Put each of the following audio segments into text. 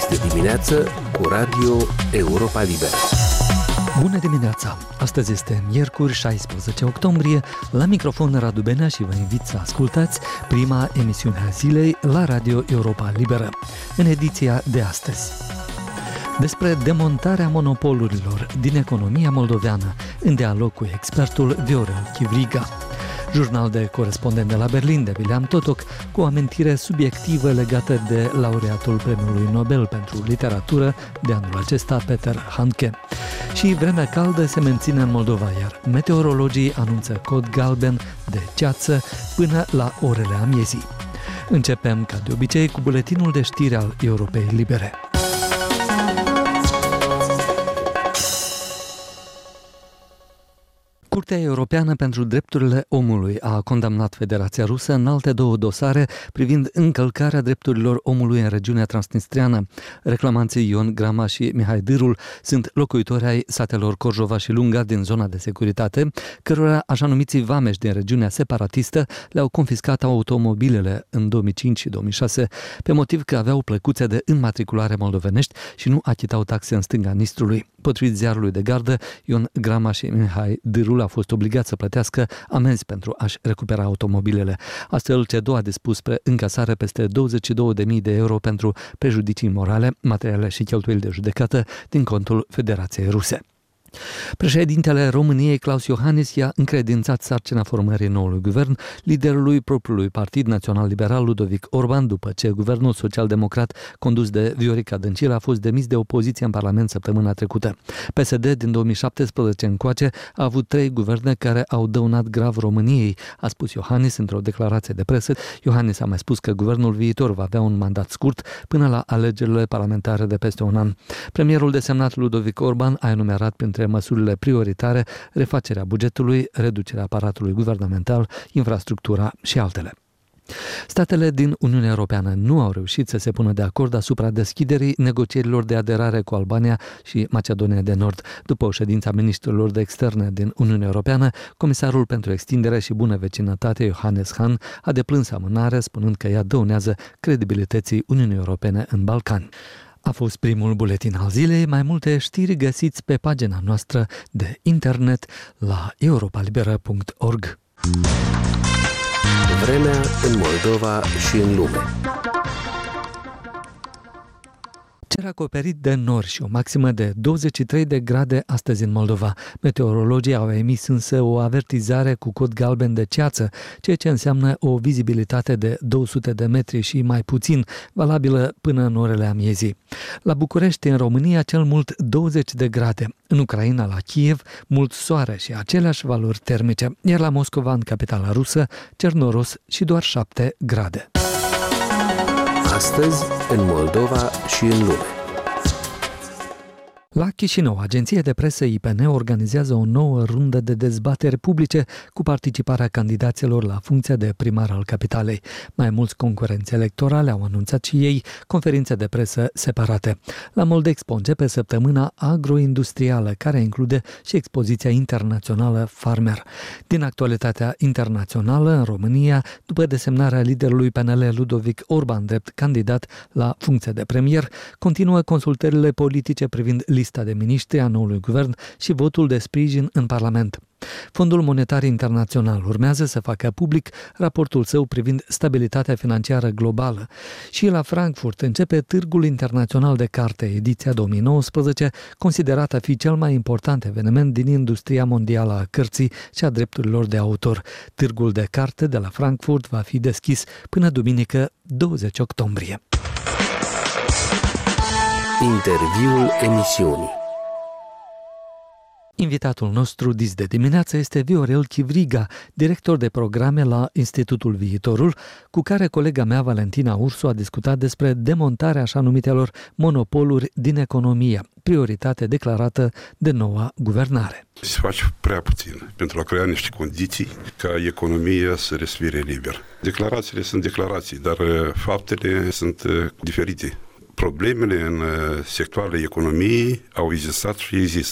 de dimineață cu Radio Europa Liberă. Bună dimineața! Astăzi este miercuri 16 octombrie. La microfon Radu Benea și vă invit să ascultați prima emisiune a zilei la Radio Europa Liberă. În ediția de astăzi, despre demontarea monopolurilor din economia moldoveană, în dialog cu expertul Viorel Chivriga. Jurnal de corespondent de la Berlin de William Totok, cu o amintire subiectivă legată de laureatul Premiului Nobel pentru literatură de anul acesta, Peter Handke. Și vremea caldă se menține în Moldova, iar meteorologii anunță cod galben de ceață până la orele amiezii. Începem, ca de obicei, cu buletinul de știri al Europei Libere. Curtea Europeană pentru Drepturile Omului a condamnat Federația Rusă în alte două dosare privind încălcarea drepturilor omului în regiunea transnistreană. Reclamanții Ion Grama și Mihai Dârul sunt locuitori ai satelor Corjova și Lunga din zona de securitate, cărora așa numiții vameși din regiunea separatistă le-au confiscat automobilele în 2005 și 2006 pe motiv că aveau plăcuțe de înmatriculare moldovenești și nu achitau taxe în stânga Nistrului. Potrivit ziarului de gardă, Ion Grama și Mihai Dârul a fost obligat să plătească amenzi pentru a-și recupera automobilele. Astfel, CEDO a dispus spre încasare peste 22.000 de euro pentru prejudicii morale, materiale și cheltuieli de judecată din contul Federației Ruse. Președintele României, Klaus Iohannis, i-a încredințat sarcina formării noului guvern liderului propriului partid național-liberal Ludovic Orban, după ce guvernul social-democrat condus de Viorica Dăncilă a fost demis de opoziție în Parlament săptămâna trecută. PSD din 2017 încoace a avut 3 guverne care au dăunat grav României, a spus Iohannis într-o declarație de presă. Iohannis a mai spus că guvernul viitor va avea un mandat scurt până la alegerile parlamentare de peste un an. Premierul desemnat Ludovic Orban a enumerat printre măsurile prioritare refacerea bugetului, reducerea aparatului guvernamental, infrastructura și altele. Statele din Uniunea Europeană nu au reușit să se pună de acord asupra deschiderii negocierilor de aderare cu Albania și Macedonia de Nord. După o ședință a ministrilor de externe din Uniunea Europeană, comisarul pentru extindere și bună vecinătate, Johannes Hahn, a deplâns amânarea, spunând că ea dăunează credibilității Uniunii Europene în Balcani. A fost primul buletin al zilei. Mai multe știri găsiți pe pagina noastră de internet la europalibera.org. Vremea în Moldova și în lume. Cer acoperit de nori și o maximă de 23 de grade astăzi în Moldova. Meteorologii au emis însă o avertizare cu cod galben de ceață, ceea ce înseamnă o vizibilitate de 200 de metri și mai puțin, valabilă până în orele amiezii. La București, în România, cel mult 20 de grade. În Ucraina, la Kiev, mult soare și aceleași valori termice, iar la Moscova, în capitala rusă, cer noros și doar 7 grade. Astăzi, în Moldova și în lume. La Chișinău, agenția de presă IPN organizează o nouă rundă de dezbateri publice cu participarea candidaților la funcția de primar al capitalei. Mai mulți concurenți electorale au anunțat și ei conferințe de presă separate. La Moldexpo începe săptămâna agroindustrială, care include și expoziția internațională Farmer. Din actualitatea internațională, în România, după desemnarea liderului PNL Ludovic Orban drept candidat la funcția de premier, continuă consultările politice privind lista de miniștri a noului guvern și votul de sprijin în Parlament. Fondul Monetar Internațional urmează să facă public raportul său privind stabilitatea financiară globală. Și la Frankfurt începe Târgul Internațional de Carte, ediția 2019, considerat a fi cel mai important eveniment din industria mondială a cărții și a drepturilor de autor. Târgul de Carte de la Frankfurt va fi deschis până duminică 20 octombrie. Interviul emisiunii. Invitatul nostru dis de dimineață este Viorel Chivriga, director de programe la Institutul Viitorul, cu care colega mea Valentina Ursu a discutat despre demontarea așa numitelor monopoluri din economie, prioritate declarată de noua guvernare. Se face prea puțin pentru a crea niște condiții ca economia să respire liber. Declarațiile sunt declarații, dar faptele sunt diferite. Problemele în sectoarele economiei au existat și există.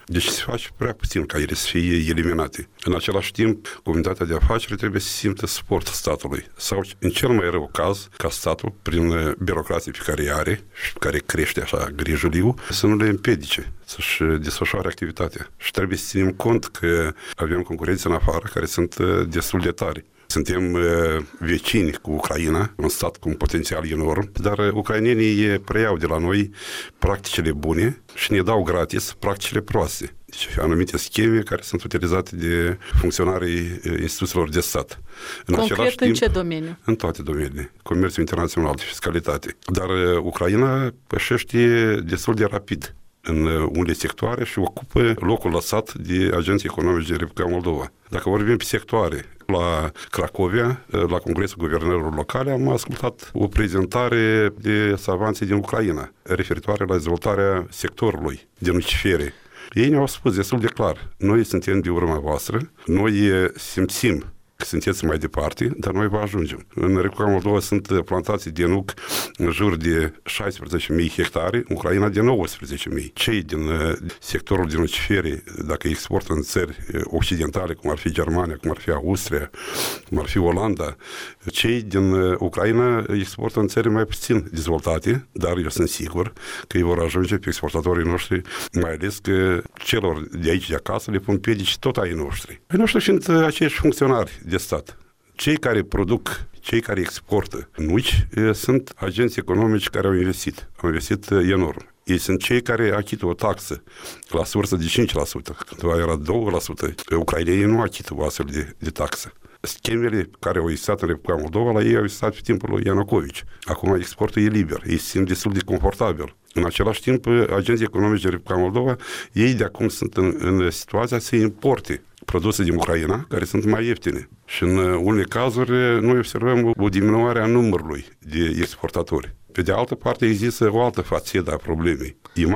Deci se face prea puțin ca ele să fie eliminate. În același timp, comunitatea de afaceri trebuie să simtă suportul statului. Sau, în cel mai rău caz, ca statul, prin birocrație pe care are și care crește așa grijuliu, să nu le împiedice să-și desfășoare activitatea. Și trebuie să ținem cont că avem concurenți în afară care sunt destul de tari. Suntem vecini cu Ucraina, un stat cu un potențial enorm, dar ucrainenii preiau de la noi practicile bune și ne dau gratis practicile proaste. Deci anumite scheme care sunt utilizate de funcționarii instituțiilor de stat. Concret, în ce domeniu? În toate domeniile. Comerțul internațional, fiscalitate. Dar Ucraina pășește destul de rapid în unele sectoare și ocupă locul lăsat de agenții economici din Republica Moldova. Dacă vorbim pe sectoare, la Cracovia, la Congresul Guvernărilor Locale, am ascultat o prezentare de savanții din Ucraina, referitoare la dezvoltarea sectorului de nucifere. Ei ne-au spus destul de clar, noi suntem de urma voastră, noi simțim că sunteți mai departe, dar noi vă ajungem. În Republica Moldova sunt plantații de nuc în jur de 16.000 hectare, în Ucraina de 19.000. Cei din sectorul de nucifere, dacă exportă în țări occidentale, cum ar fi Germania, cum ar fi Austria, cum ar fi Olanda, cei din Ucraina exportă în țări mai puțin dezvoltate, dar eu sunt sigur că ei vor ajunge pe exportatorii noștri, mai ales că celor de aici de acasă le pun piedici tot ai noștri. Ai noștri fiind aceiași funcționari de stat. Cei care produc, cei care exportă nuci sunt agenți economici care au investit enorm. Ei sunt cei care achită o taxă la sursă de 5%, când era 2%. Ucrainenii nu achită o astfel de taxă. Schemele care au existat în Republica Moldova, la ei au existat pe timpul lui Ianucovici. Acum exportul e liber, ei se simt destul de confortabil. În același timp, agenții economici din Republica Moldova, ei de acum sunt în situația să importe produse din Ucraina, care sunt mai ieftine. Și în unele cazuri noi observăm o diminuare a numărului de exportatori. Pe de altă parte, există o altă fațetă a problemei,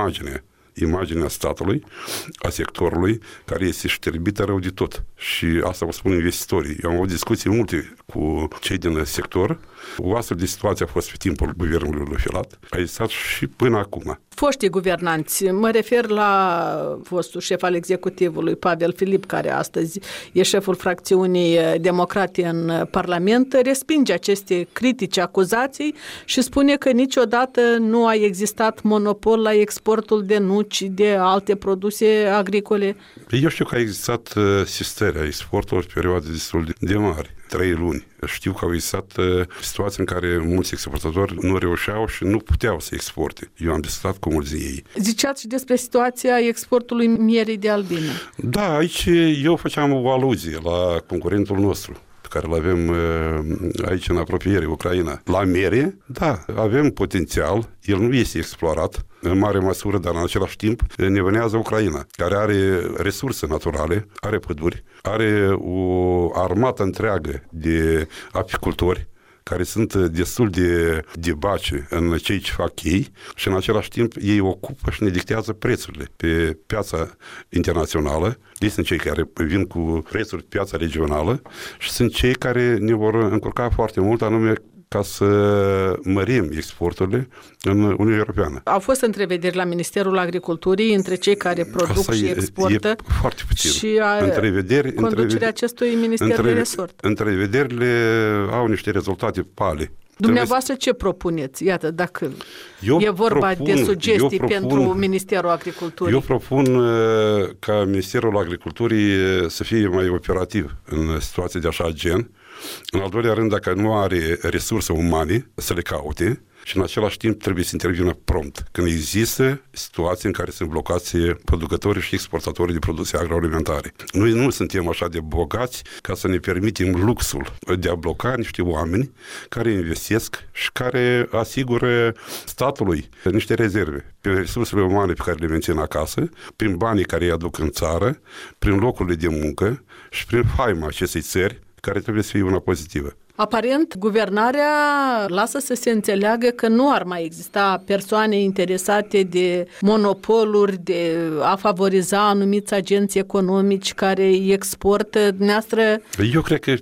imaginea statului, a sectorului, care este șterbită rău de tot. Și asta vă spun investitorii. Eu am avut discuții multe cu cei din sector. O astfel de situație a fost pe timpul guvernului lui Filat. A existat și până acum. Foștii guvernanți, mă refer la fostul șef al executivului, Pavel Filip, care astăzi e șeful fracțiunii democrate în Parlament, respinge aceste critici, acuzații și spune că niciodată nu a existat monopol la exportul de nuci, de alte produse agricole. Eu știu că a existat sistări a exportului pe perioade destul de mari, 3 luni. Știu că au existat situații în care mulți exportatori nu reușeau și nu puteau să exporte. Eu am discutat cu mulți din ei. Ziceați și despre situația exportului mierii de albină. Da, aici eu făceam o aluzie la concurentul nostru, pe care îl avem aici în apropiere, Ucraina. La miere, da, avem potențial, el nu este explorat în mare măsură, dar în același timp ne vânează Ucraina, care are resurse naturale, are păduri, are o armată întreagă de apicultori, care sunt destul de bace în ceea ce fac ei și în același timp ei ocupă și ne dictează prețurile pe piața internațională. Ei sunt cei care vin cu prețuri pe piața regională și sunt cei care ne vor încurca foarte mult, anume ca să mărim exporturile în Uniunea Europeană. Au fost întrevederi la Ministerul Agriculturii între cei care produc asta și exportă e foarte puțin. Și conducerea acestui minister de resort. Întrevederile au niște rezultate pale. Dumneavoastră ce propuneți? Iată, dacă e vorba de sugestii pentru Ministerul Agriculturii. Eu propun ca Ministerul Agriculturii să fie mai operativ în situații de așa gen. În al doilea rând, dacă nu are resurse umane, să le caute și în același timp trebuie să intervină prompt. Când există situații în care sunt blocați producătorii și exportatorii de produse agroalimentare. Noi nu suntem așa de bogați ca să ne permitem luxul de a bloca niște oameni care investesc și care asigură statului niște rezerve prin resursele umane pe care le mențin acasă, prin banii care îi aduc în țară, prin locurile de muncă și prin faima acestei țări, care trebuie să fie una pozitivă. Aparent, guvernarea lasă să se înțeleagă că nu ar mai exista persoane interesate de monopoluri, de a favoriza anumiți agenți economici care îi exportă. Dumneavoastră eu cred că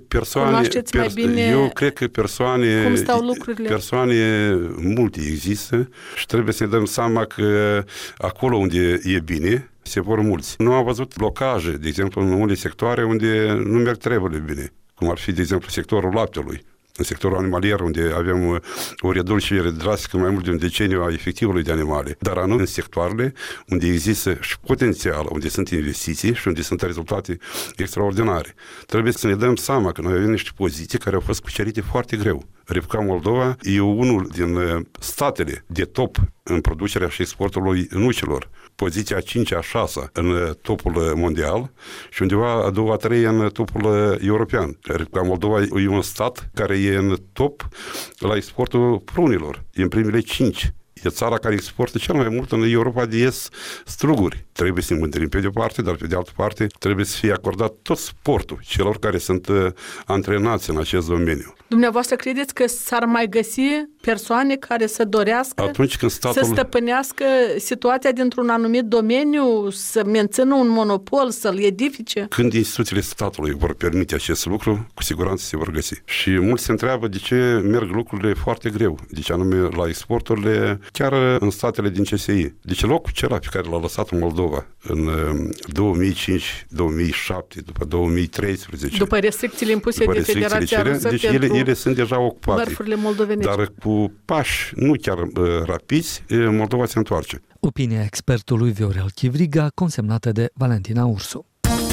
persoane cum stau lucrurile. Persoane multe există și trebuie să ne dăm seama că acolo unde e bine, se vor mulți. Nu am văzut blocaje, de exemplu, în unele sectoare unde nu merg treburile bine, cum ar fi, de exemplu, sectorul laptelui. În sectorul animalier, unde avem o reducere drastică mai mult de un deceniu a efectivului de animale, dar anume în sectoarele unde există și potențial, unde sunt investiții și unde sunt rezultate extraordinare. Trebuie să ne dăm seama că noi avem niște poziții care au fost cucerite foarte greu. Republica Moldova e unul din statele de top în producerea și exportul nucilor. Poziția 5-a, 6-a în topul mondial și undeva a 2-a, 3-a în topul european. Republica Moldova e un stat care e în top la exportul prunilor. E în primele 5. E țara care exportă cel mai mult în Europa de Est struguri. Trebuie să ne mândrim pe de o parte, dar pe de altă parte trebuie să fie acordat tot sportul celor care sunt antrenați în acest domeniu. Dumneavoastră credeți că s-ar mai găsi persoane care să dorească atunci când statul... să stăpânească situația dintr-un anumit domeniu, să mențină un monopol, să-l edifice? Când instituțiile statului vor permite acest lucru, cu siguranță se vor găsi. Și mulți se întreabă de ce merg lucrurile foarte greu, de ce anume la exporturile, chiar în statele din CSI. Deci locul acela pe care l-a lăsat în Moldova în 2005, 2007, după 2013. După restricțiile impuse de Federația Rusă deci ele sunt deja ocupate. Mărfurile moldovenești. Dar cu pași nu chiar rapizi, Moldova se întoarce. Opinia expertului Viorel Chivriga, consemnată de Valentina Ursu.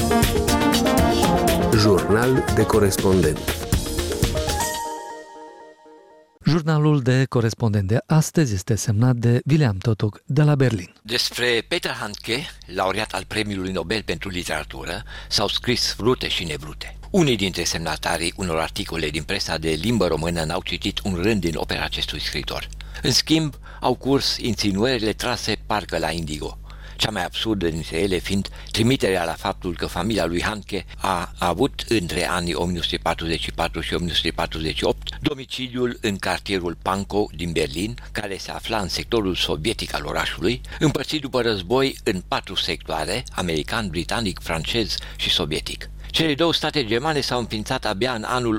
Jurnal de corespondent. Jurnalul de corespondent de astăzi este semnat de William Totok de la Berlin. Despre Peter Handke, laureat al Premiului Nobel pentru Literatură, s-au scris vrute și nevrute. Unii dintre semnatarii unor articole din presa de limbă română n-au citit un rând din opera acestui scriitor. În schimb, au curs insinuările trase parcă la indigo, cea mai absurdă dintre ele fiind trimiterea la faptul că familia lui Handke a avut între anii 1944 și 1948 domiciliul în cartierul Pankow din Berlin, care se afla în sectorul sovietic al orașului, împărțit după război în 4 sectoare, american, britanic, francez și sovietic. Cele două state germane s-au înființat abia în anul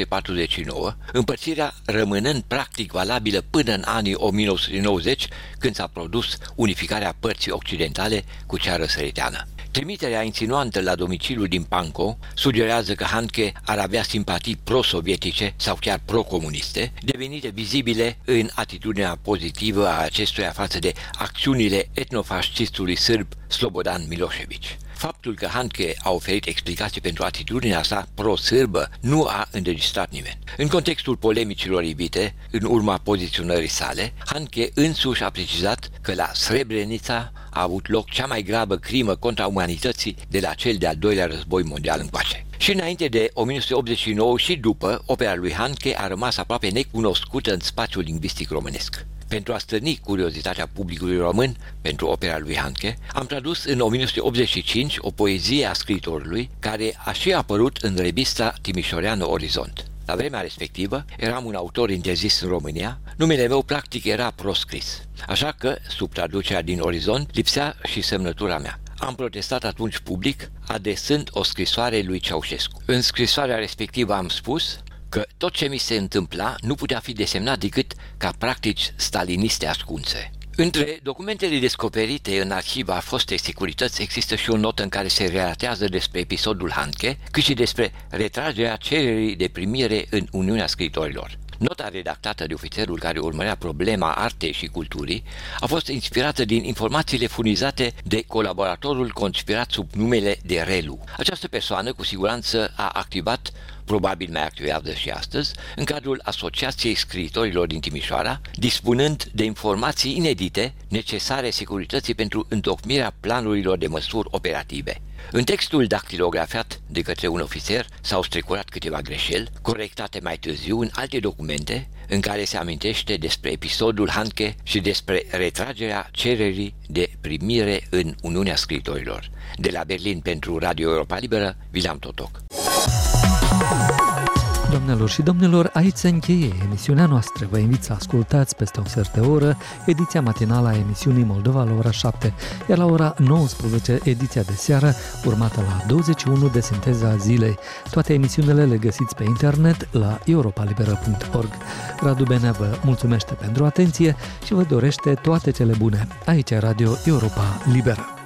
1949, împărțirea rămânând practic valabilă până în anii 1990, când s-a produs unificarea părții occidentale cu cea răsăriteană. Trimiterea insinuantă la domiciliul din Pankow sugerează că Handke ar avea simpatii pro-sovietice sau chiar pro-comuniste, devenite vizibile în atitudinea pozitivă a acestuia față de acțiunile etnofascistului sârb Slobodan Milosevic. Faptul că Handke a oferit explicații pentru atitudinea sa pro-sârbă nu a înregistrat nimeni. În contextul polemicilor ivite, în urma poziționării sale, Handke însuși a precizat că la Srebrenica a avut loc cea mai gravă crimă contra umanității de la cel de-al doilea război mondial încoace. Și înainte de 1989 și după, opera lui Handke a rămas aproape necunoscută în spațiul lingvistic românesc. Pentru a stârni curiozitatea publicului român pentru opera lui Handke, am tradus în 1985 o poezie a scriitorului care a și apărut în revista timișoreană Orizont. La vremea respectivă, eram un autor interzis în România, numele meu practic era proscris, așa că, sub traducerea din Orizont, lipsea și semnătura mea. Am protestat atunci public, adresând o scrisoare lui Ceaușescu. În scrisoarea respectivă am spus că tot ce mi se întâmpla nu putea fi desemnat decât ca practici staliniste ascunse. Între documentele descoperite în arhiva fostei securități există și o notă în care se relatează despre episodul Handke, cât și despre retragerea cererii de primire în Uniunea Scriitorilor. Nota redactată de ofițerul care urmărea problema artei și culturii a fost inspirată din informațiile furnizate de colaboratorul conspirat sub numele de Relu. Această persoană cu siguranță a activat, probabil mai activează și astăzi, în cadrul Asociației Scriitorilor din Timișoara, dispunând de informații inedite necesare securității pentru întocmirea planurilor de măsuri operative. În textul dactilografiat de către un ofițer s-au strecurat câteva greșeli, corectate mai târziu în alte documente, în care se amintește despre episodul Handke și despre retragerea cererii de primire în Uniunea Scriitorilor. De la Berlin pentru Radio Europa Liberă, William Totok. Doamnelor și domnilor, aici se încheie emisiunea noastră. Vă invit să ascultați peste o sfert de oră ediția matinală a emisiunii Moldova la ora 7, iar la ora 19 ediția de seară, urmată la 21 de Sinteza Zilei. Toate emisiunile le găsiți pe internet la europalibera.org. Radu Benea vă mulțumește pentru atenție și vă dorește toate cele bune. Aici e Radio Europa Liberă.